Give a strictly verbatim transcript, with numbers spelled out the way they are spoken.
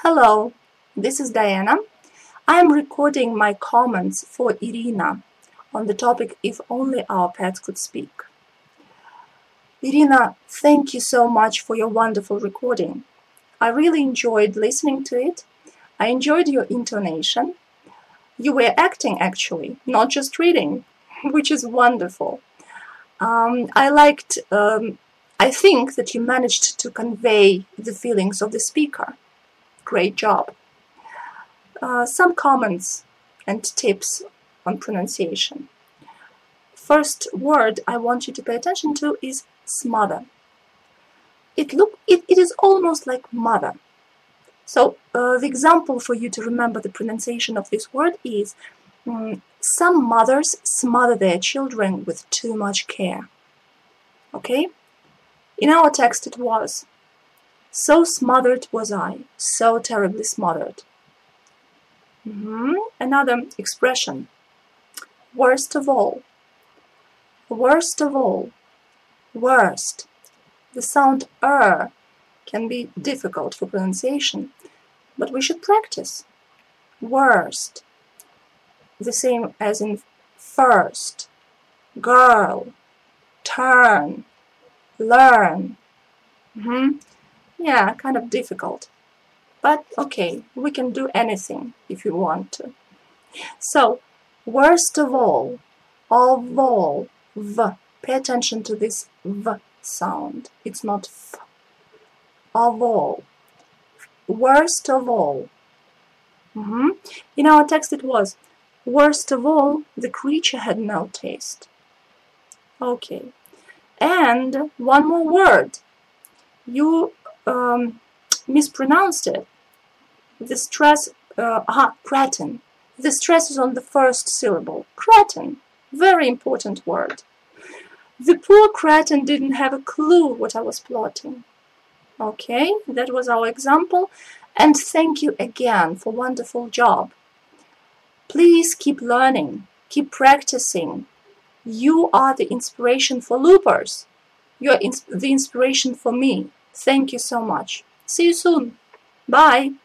Hello, this is Diana. I am recording my comments for Irina on the topic If Only Our Pets Could Speak. Irina, thank you so much for your wonderful recording. I really enjoyed listening to it. I enjoyed your intonation. You were acting actually, not just reading, which is wonderful. Um, I liked, um, I think that you managed to convey the feelings of the speaker. Great job. Uh, some comments and tips on pronunciation. First word I want you to pay attention to is smother. It look it, it is almost like mother. So uh, the example for you to remember the pronunciation of this word is um, some mothers smother their children with too much care. Okay? In our text it was, so smothered was I, so terribly smothered. Mm-hmm. Another expression, worst of all. Worst of all. Worst. The sound er can be difficult for pronunciation, but we should practice. Worst. The same as in first, girl, turn, learn. Mm-hmm. Yeah, kind of difficult. But okay, we can do anything if you want to. So, worst of all, of all, v. Pay attention to this v sound. It's not f. Of all. Worst of all. Mm-hmm. In our text it was, worst of all, the creature had no taste. Okay. And one more word. You um, mispronounced it. The stress, uh, aha, cretin. The stress is on the first syllable. Cretin. Very important word. The poor cretin didn't have a clue what I was plotting. Okay, that was our example. And thank you again for wonderful job. Please keep learning. Keep practicing. You are the inspiration for loopers. You're ins- the inspiration for me. Thank you so much. See you soon. Bye.